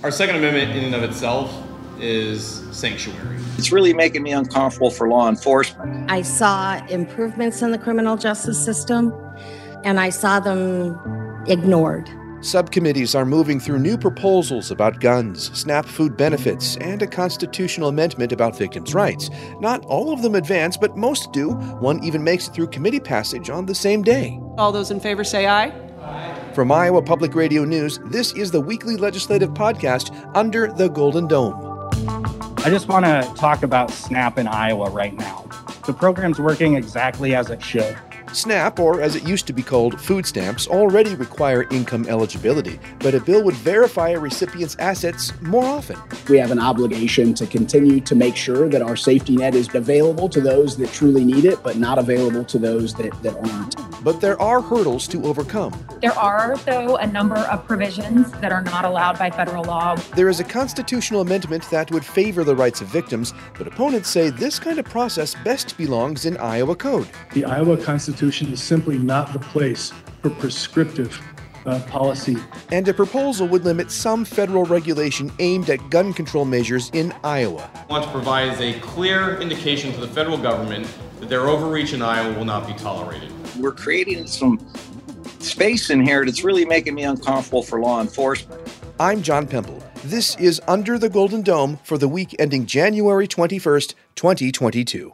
Our Second Amendment in and of itself is sanctuary. It's really making me uncomfortable for law enforcement. I saw improvements in the criminal justice system, and I saw them ignored. Subcommittees are moving through new proposals about guns, SNAP food benefits, and a constitutional amendment about victims' rights. Not all of them advance, but most do. One even makes it through committee passage on the same day. All those in favor say aye. From Iowa Public Radio News, this is the weekly legislative podcast Under the Golden Dome. I just want to talk about SNAP in Iowa right now. The program's working exactly as it should. SNAP, or as it used to be called, food stamps, already require income eligibility, but a bill would verify a recipient's assets more often. We have an obligation to continue to make sure that our safety net is available to those that truly need it, but not available to those that aren't. But there are hurdles to overcome. There are, though, a number of provisions that are not allowed by federal law. There is a constitutional amendment that would favor the rights of victims, but opponents say this kind of process best belongs in Iowa code. The Iowa Constitution is simply not the place for prescriptive policy. And a proposal would limit some federal regulation aimed at gun control measures in Iowa. What provides a clear indication to the federal government that their overreach in Iowa will not be tolerated. We're creating some space in here that's really making me uncomfortable for law enforcement. I'm John Pemble. This is Under the Golden Dome for the week ending January 21st, 2022.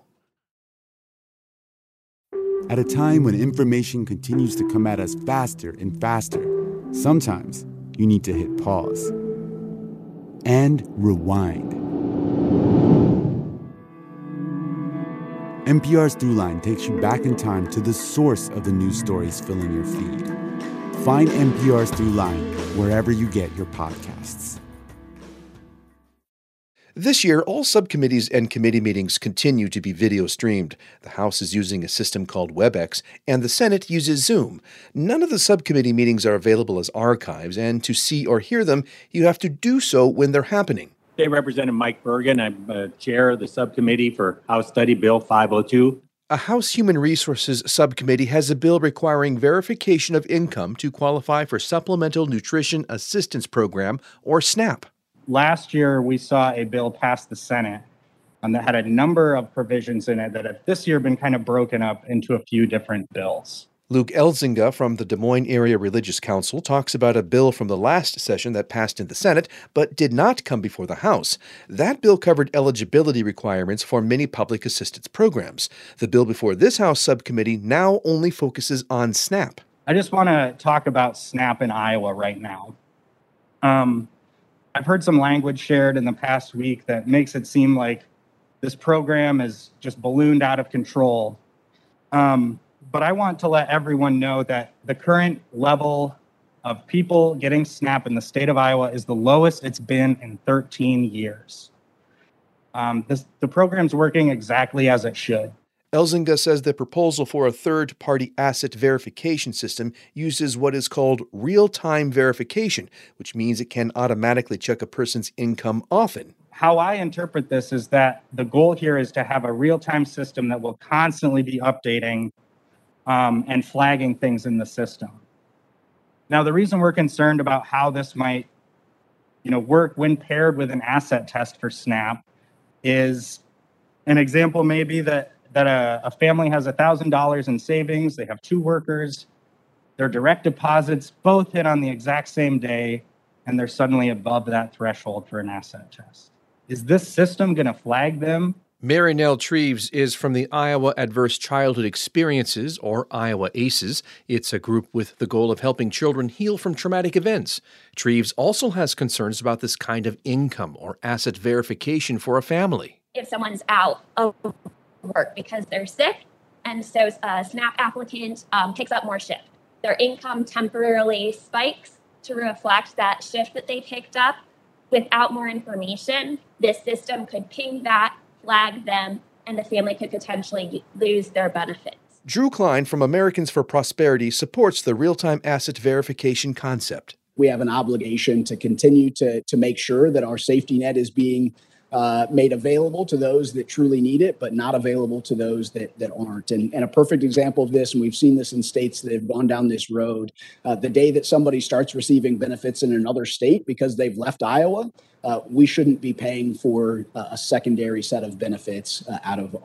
At a time when information continues to come at us faster and faster, sometimes you need to hit pause and rewind. NPR's Throughline takes you back in time to the source of the news stories filling your feed. Find NPR's Throughline wherever you get your podcasts. This year, all subcommittees and committee meetings continue to be video streamed. The House is using a system called WebEx, and the Senate uses Zoom. None of the subcommittee meetings are available as archives, and to see or hear them, you have to do so when they're happening. Hey, Representative Mike Bergen. I'm chair of the subcommittee for House Study Bill 502. A House Human Resources subcommittee has a bill requiring verification of income to qualify for Supplemental Nutrition Assistance Program, or SNAP. Last year, we saw a bill pass the Senate that had a number of provisions in it that have this year been kind of broken up into a few different bills. Luke Elzinga from the Des Moines Area Religious Council talks about a bill from the last session that passed in the Senate but did not come before the House. That bill covered eligibility requirements for many public assistance programs. The bill before this House subcommittee now only focuses on SNAP. I just want to talk about SNAP in Iowa right now. I've heard some language shared in the past week that makes it seem like this program is just ballooned out of control. But I want to let everyone know that the current level of people getting SNAP in the state of Iowa is the lowest it's been in 13 years. The program's working exactly as it should. Elzinga says the proposal for a third-party asset verification system uses what is called real-time verification, which means it can automatically check a person's income often. How I interpret this is that the goal here is to have a real-time system that will constantly be updating and flagging things in the system. Now, the reason we're concerned about how this might, work when paired with an asset test for SNAP is an example maybe that a family has $1,000 in savings, they have 2 workers, their direct deposits both hit on the exact same day, and they're suddenly above that threshold for an asset test. Is this system going to flag them? Mary Nell Treves is from the Iowa Adverse Childhood Experiences, or Iowa ACEs. It's a group with the goal of helping children heal from traumatic events. Treves also has concerns about this kind of income or asset verification for a family. If someone's out of work because they're sick, and so a SNAP applicant picks up more shift, their income temporarily spikes to reflect that shift that they picked up. Without more information, this system could ping that, flag them, and the family could potentially lose their benefits. Drew Klein from Americans for Prosperity supports the real-time asset verification concept. We have an obligation to continue to make sure that our safety net is being made available to those that truly need it, but not available to those that aren't. And a perfect example of this, and we've seen this in states that have gone down this road, the day that somebody starts receiving benefits in another state because they've left Iowa, we shouldn't be paying for a secondary set of benefits out of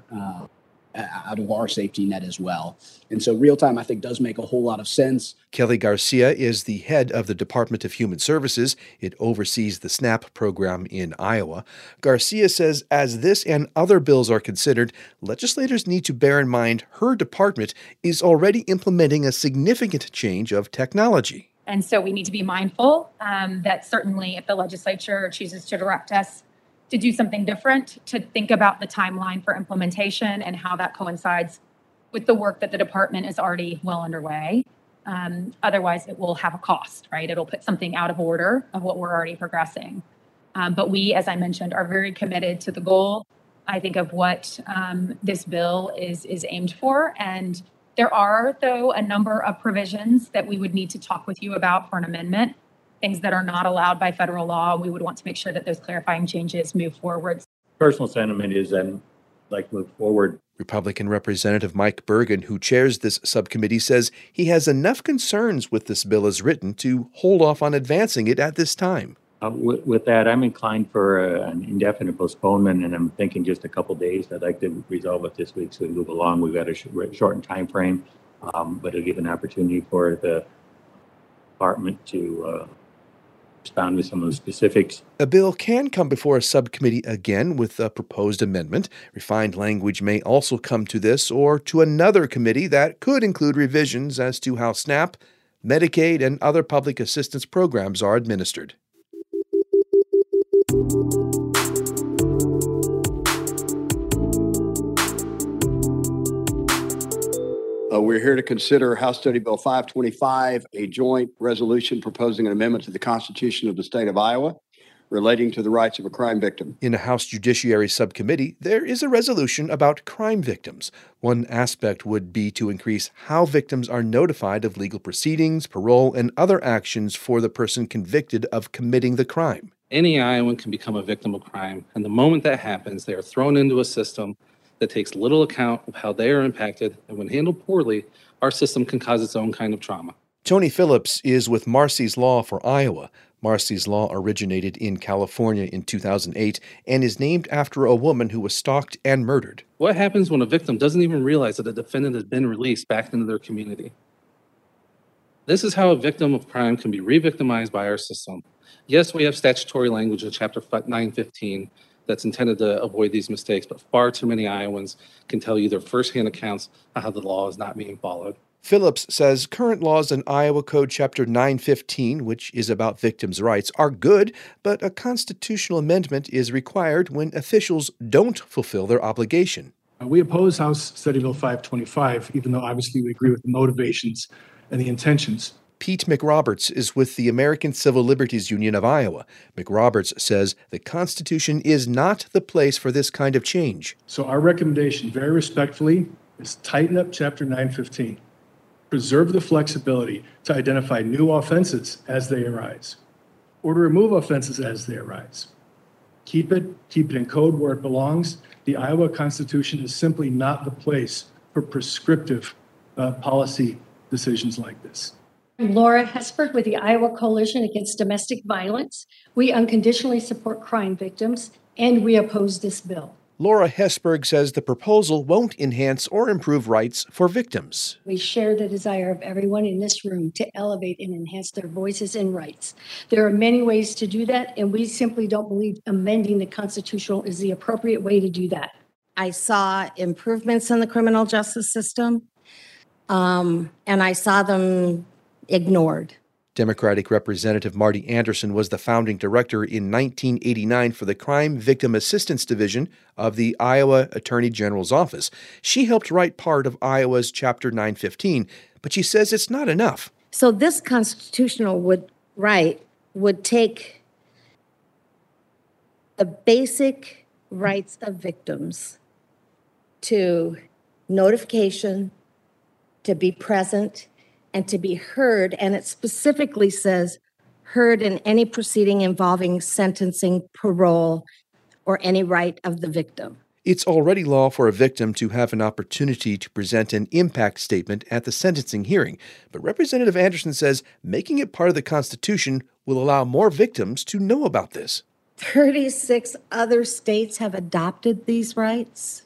our safety net as well. And so real time, I think, does make a whole lot of sense. Kelly Garcia is the head of the Department of Human Services. It oversees the SNAP program in Iowa. Garcia says as this and other bills are considered, legislators need to bear in mind her department is already implementing a significant change of technology. And so we need to be mindful that certainly if the legislature chooses to direct us to do something different, to think about the timeline for implementation and how that coincides with the work that the department is already well underway. Otherwise, it will have a cost, right? It'll put something out of order of what we're already progressing. But we, as I mentioned, are very committed to the goal, I think, of what this bill is aimed for. And there are, though, a number of provisions that we would need to talk with you about for an amendment, things that are not allowed by federal law. We would want to make sure that those clarifying changes move forward. Personal sentiment is I'd like to move forward. Republican Representative Mike Bergen, who chairs this subcommittee, says he has enough concerns with this bill as written to hold off on advancing it at this time. With that, I'm inclined for an indefinite postponement, and I'm thinking just a couple days. I'd like to resolve it this week so we move along. We've got a shortened time frame, but it'll give an opportunity for the department to respond with some of the specifics. A bill can come before a subcommittee again with a proposed amendment. Refined language may also come to this or to another committee that could include revisions as to how SNAP, Medicaid, and other public assistance programs are administered. We're here to consider House Study Bill 525, a joint resolution proposing an amendment to the Constitution of the state of Iowa relating to the rights of a crime victim. In a House Judiciary Subcommittee, there is a resolution about crime victims. One aspect would be to increase how victims are notified of legal proceedings, parole, and other actions for the person convicted of committing the crime. Any Iowan can become a victim of crime, and the moment that happens, they are thrown into a system that takes little account of how they are impacted, and when handled poorly, our system can cause its own kind of trauma. Tony Phillips is with Marsy's Law for Iowa. Marsy's Law originated in California in 2008 and is named after a woman who was stalked and murdered. What happens when a victim doesn't even realize that a defendant has been released back into their community? This is how a victim of crime can be re-victimized by our system. Yes, we have statutory language in Chapter 915 that's intended to avoid these mistakes, but far too many Iowans can tell you their firsthand accounts of how the law is not being followed. Phillips says current laws in Iowa Code Chapter 915, which is about victims' rights, are good, but a constitutional amendment is required when officials don't fulfill their obligation. We oppose House Study Bill 525, even though obviously we agree with the motivations and the intentions. Pete McRoberts is with the American Civil Liberties Union of Iowa. McRoberts says the Constitution is not the place for this kind of change. So our recommendation, very respectfully, is tighten up Chapter 915. Preserve the flexibility to identify new offenses as they arise, or to remove offenses as they arise. Keep it in code where it belongs. The Iowa Constitution is simply not the place for prescriptive policy decisions like this. I'm Laura Hesberg with the Iowa Coalition Against Domestic Violence. We unconditionally support crime victims, and we oppose this bill. Laura Hesberg says the proposal won't enhance or improve rights for victims. We share the desire of everyone in this room to elevate and enhance their voices and rights. There are many ways to do that, and we simply don't believe amending the Constitution is the appropriate way to do that. I saw improvements in the criminal justice system, and I saw them ignored. Democratic Representative Marty Anderson was the founding director in 1989 for the Crime Victim Assistance Division of the Iowa Attorney General's Office. She helped write part of Iowa's Chapter 915, but she says it's not enough. So this constitutional would take the basic rights of victims to notification, to be present, and to be heard, and it specifically says heard in any proceeding involving sentencing, parole, or any right of the victim. It's already law for a victim to have an opportunity to present an impact statement at the sentencing hearing, but Representative Anderson says making it part of the Constitution will allow more victims to know about this. 36 other states have adopted these rights.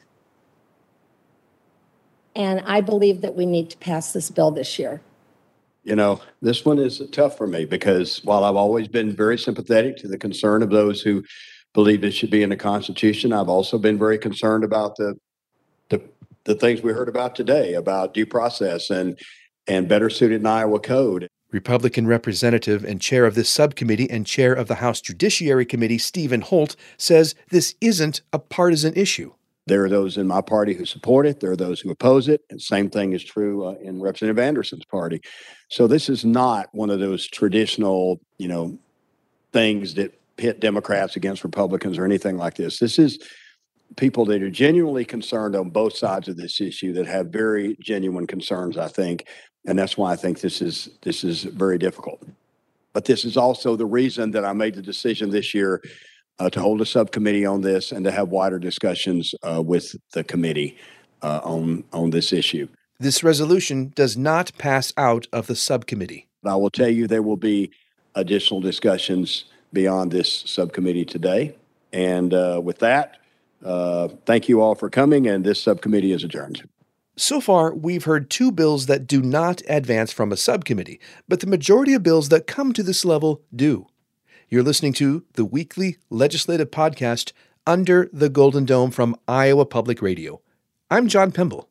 And I believe that we need to pass this bill this year. You know, this one is tough for me because while I've always been very sympathetic to the concern of those who believe it should be in the Constitution, I've also been very concerned about the things we heard about today about due process and better suited in Iowa code. Republican representative and chair of this subcommittee and chair of the House Judiciary Committee, Stephen Holt, says this isn't a partisan issue. There are those in my party who support it. There are those who oppose it. And same thing is true in Representative Anderson's party. So this is not one of those traditional, things that pit Democrats against Republicans or anything like this. This is people that are genuinely concerned on both sides of this issue that have very genuine concerns, I think. And that's why I think this is very difficult. But this is also the reason that I made the decision this year to hold a subcommittee on this and to have wider discussions with the committee on this issue. This resolution does not pass out of the subcommittee. I will tell you there will be additional discussions beyond this subcommittee today. And with that, thank you all for coming, and this subcommittee is adjourned. So far, we've heard two bills that do not advance from a subcommittee, but the majority of bills that come to this level do. You're listening to the weekly legislative podcast, Under the Golden Dome from Iowa Public Radio. I'm John Pemble.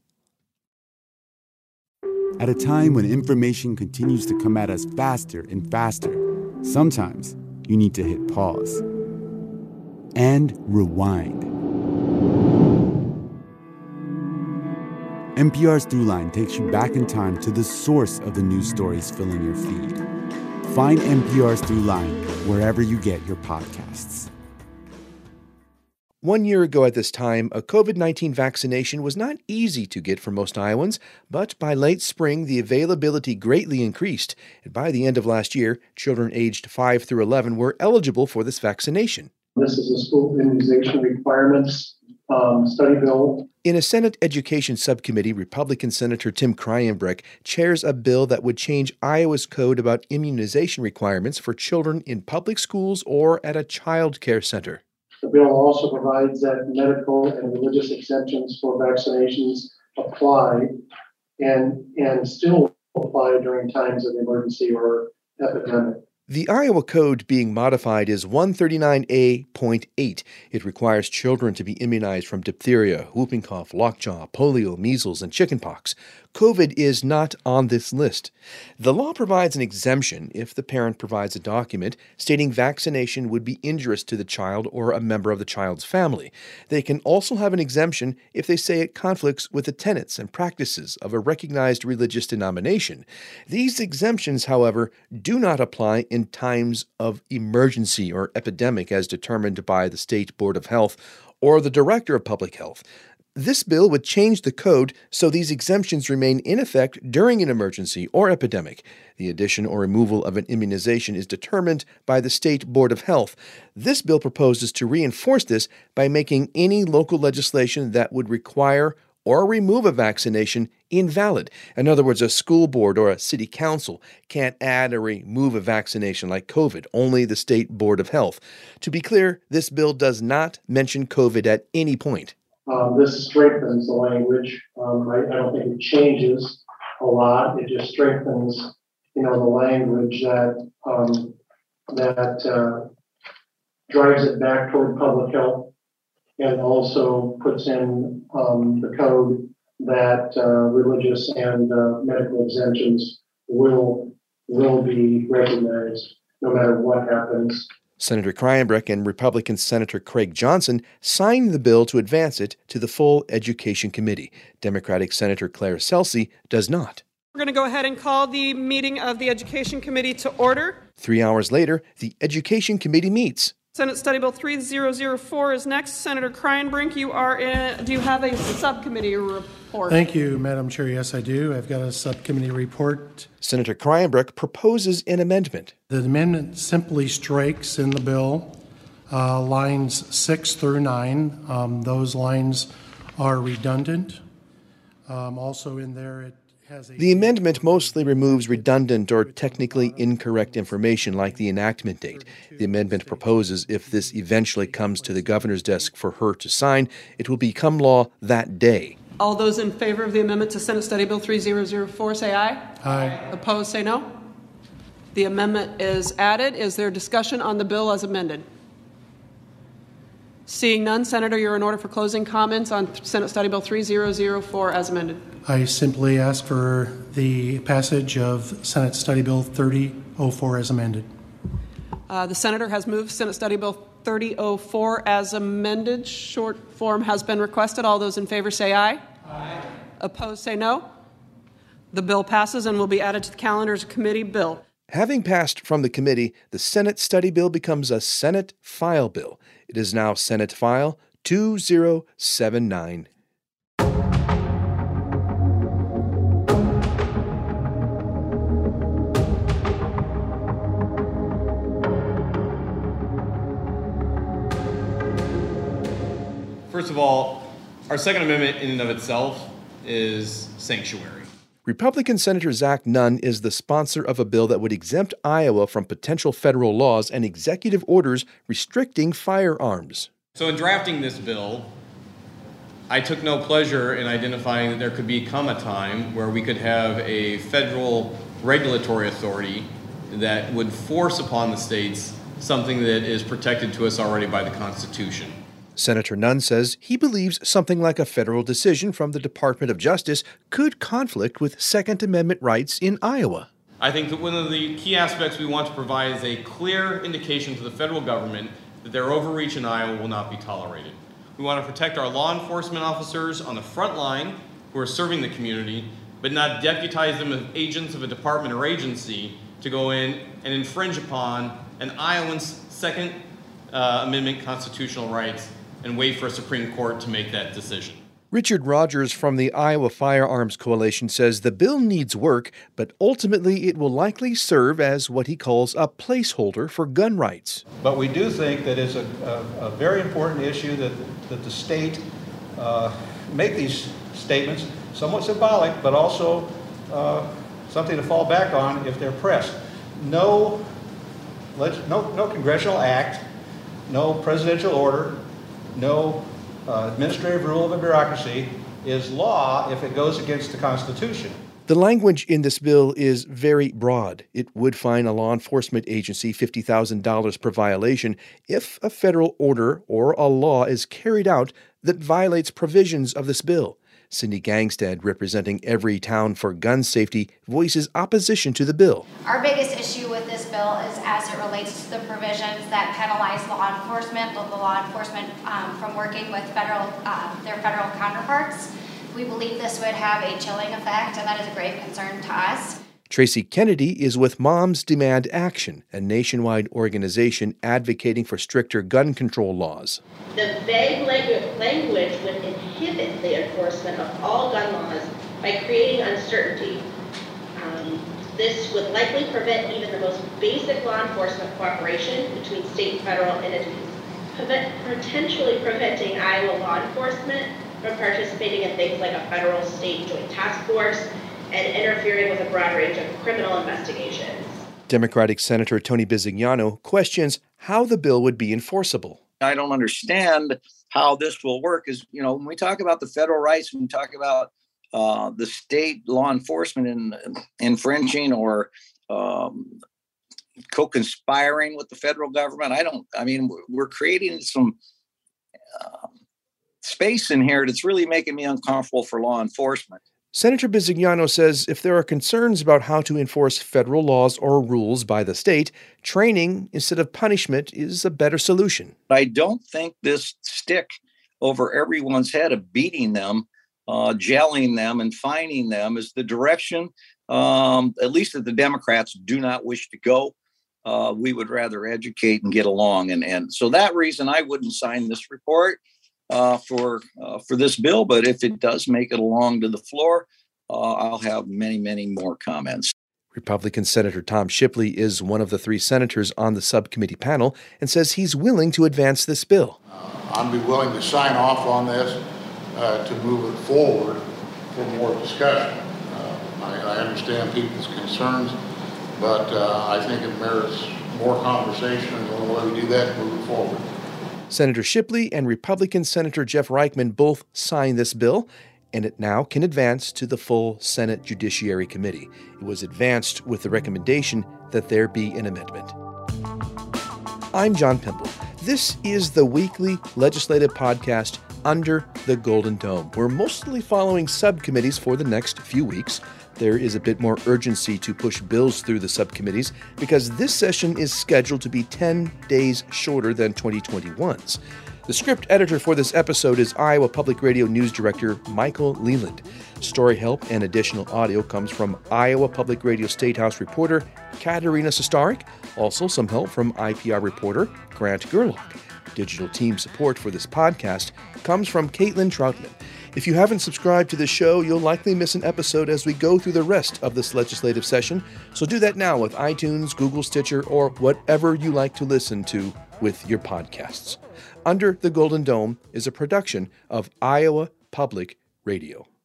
At a time when information continues to come at us faster and faster, sometimes you need to hit pause and rewind. NPR's Throughline takes you back in time to the source of the news stories filling your feed. Find NPR's Throughline wherever you get your podcasts. 1 year ago at this time, a COVID-19 vaccination was not easy to get for most Iowans, but by late spring, the availability greatly increased. And by the end of last year, children aged 5 through 11 were eligible for this vaccination. This is a school immunization requirements study bill. In a Senate Education Subcommittee, Republican Senator Tim Kryenbreck chairs a bill that would change Iowa's code about immunization requirements for children in public schools or at a child care center. The bill also provides that medical and religious exemptions for vaccinations apply and still apply during times of emergency or epidemic. The Iowa Code being modified is 139A.8. It requires children to be immunized from diphtheria, whooping cough, lockjaw, polio, measles, and chickenpox. COVID is not on this list. The law provides an exemption if the parent provides a document stating vaccination would be injurious to the child or a member of the child's family. They can also have an exemption if they say it conflicts with the tenets and practices of a recognized religious denomination. These exemptions, however, do not apply in times of emergency or epidemic as determined by the State Board of Health or the Director of Public Health. This bill would change the code so these exemptions remain in effect during an emergency or epidemic. The addition or removal of an immunization is determined by the State Board of Health. This bill proposes to reinforce this by making any local legislation that would require or remove a vaccination invalid. In other words, a school board or a city council can't add or remove a vaccination like COVID, only the State Board of Health. To be clear, this bill does not mention COVID at any point. This strengthens the language. I don't think it changes a lot. It just strengthens, the language that drives it back toward public health, and also puts in the code that religious and medical exemptions will be recognized no matter what happens. Senator Kryenbreck and Republican Senator Craig Johnson signed the bill to advance it to the full Education Committee. Democratic Senator Claire Celsey does not. We're going to go ahead and call the meeting of the Education Committee to order. 3 hours later, the Education Committee meets. Senate Study Bill 3004 is next. Senator Kryenbreck, do you have a subcommittee report? Thank you, Madam Chair. Yes, I do. I've got a subcommittee report. Senator Kryenbreck proposes an amendment. The amendment simply strikes in the bill lines 6 through 9. Those lines are redundant. Also in there, it has a... The amendment mostly removes redundant or technically incorrect information like the enactment date. The amendment proposes if this eventually comes to the governor's desk for her to sign, it will become law that day. All those in favor of the amendment to Senate Study Bill 3004 say aye. Aye. Opposed say no. The amendment is added. Is there discussion on the bill as amended? Seeing none, Senator, you're in order for closing comments on Senate Study Bill 3004 as amended. I simply ask for the passage of Senate Study Bill 3004 as amended. The Senator has moved Senate Study Bill 3004 as amended. Short form has been requested. All those in favor say aye. Aye. Opposed say no. The bill passes and will be added to the calendar as a committee bill. Having passed from the committee, the Senate Study Bill becomes a Senate File Bill. It is now Senate File 2079. First of all, our Second Amendment in and of itself is sanctuary. Republican Senator Zach Nunn is the sponsor of a bill that would exempt Iowa from potential federal laws and executive orders restricting firearms. So in drafting this bill, I took no pleasure in identifying that there could become a time where we could have a federal regulatory authority that would force upon the states something that is protected to us already by the Constitution. Senator Nunn says he believes something like a federal decision from the Department of Justice could conflict with Second Amendment rights in Iowa. I think that one of the key aspects we want to provide is a clear indication to the federal government that their overreach in Iowa will not be tolerated. We want to protect our law enforcement officers on the front line who are serving the community, but not deputize them as agents of a department or agency to go in and infringe upon an Iowan's Second Amendment constitutional rights and wait for a Supreme Court to make that decision. Richard Rogers from the Iowa Firearms Coalition says the bill needs work, but ultimately it will likely serve as what he calls a placeholder for gun rights. But we do think that it's a very important issue that the state make these statements, somewhat symbolic, but also something to fall back on if they're pressed. No congressional act, no presidential order, no administrative rule of a bureaucracy is law if it goes against the Constitution. The language in this bill is very broad. It would fine a law enforcement agency $50,000 per violation if a federal order or a law is carried out that violates provisions of this bill. Cindy Gangstead, representing Everytown for Gun Safety, voices opposition to the bill. Our biggest issue with this bill is as it relates to the provisions that penalize law enforcement, local law enforcement from working with their federal counterparts. We believe this would have a chilling effect, and that is a grave concern to us. Tracy Kennedy is with Moms Demand Action, a nationwide organization advocating for stricter gun control laws. The vague language would inhibit the enforcement of all gun laws by creating uncertainty. This would likely prevent even the most basic law enforcement cooperation between state and federal entities, potentially preventing Iowa law enforcement from participating in things like a federal-state joint task force and interfering with a broad range of criminal investigations. Democratic Senator Tony Bisignano questions how the bill would be enforceable. I don't understand how this will work. Is, when we talk about the federal rights, when we talk about the state law enforcement in infringing or co-conspiring with the federal government, we're creating some space in here that's really making me uncomfortable for law enforcement. Senator Bisignano says if there are concerns about how to enforce federal laws or rules by the state, training instead of punishment is a better solution. I don't think this stick over everyone's head of beating them, jailing them, and fining them is the direction, at least that the Democrats do not wish to go. We would rather educate and get along. And so that reason I wouldn't sign this report for this bill, but if it does make it along to the floor, I'll have many, many more comments. Republican Senator Tom Shipley is one of the 3 senators on the subcommittee panel and says he's willing to advance this bill. I'd be willing to sign off on this to move it forward for more discussion. I understand people's concerns, but I think it merits more conversation, and the only way we do that is move it forward. Senator Shipley and Republican Senator Jeff Reichman both signed this bill, and it now can advance to the full Senate Judiciary Committee. It was advanced with the recommendation that there be an amendment. I'm John Pimble. This is the weekly legislative podcast Under the Golden Dome. We're mostly following subcommittees for the next few weeks. There is a bit more urgency to push bills through the subcommittees because this session is scheduled to be 10 days shorter than 2021's. The script editor for this episode is Iowa Public Radio News Director Michael Leland. Story help and additional audio comes from Iowa Public Radio State House reporter Katerina Sostaric. Also some help from IPR reporter Grant Gerlach. Digital team support for this podcast comes from Caitlin Troutman. If you haven't subscribed to the show, you'll likely miss an episode as we go through the rest of this legislative session. So do that now with iTunes, Google, Stitcher, or whatever you like to listen to with your podcasts. Under the Golden Dome is a production of Iowa Public Radio.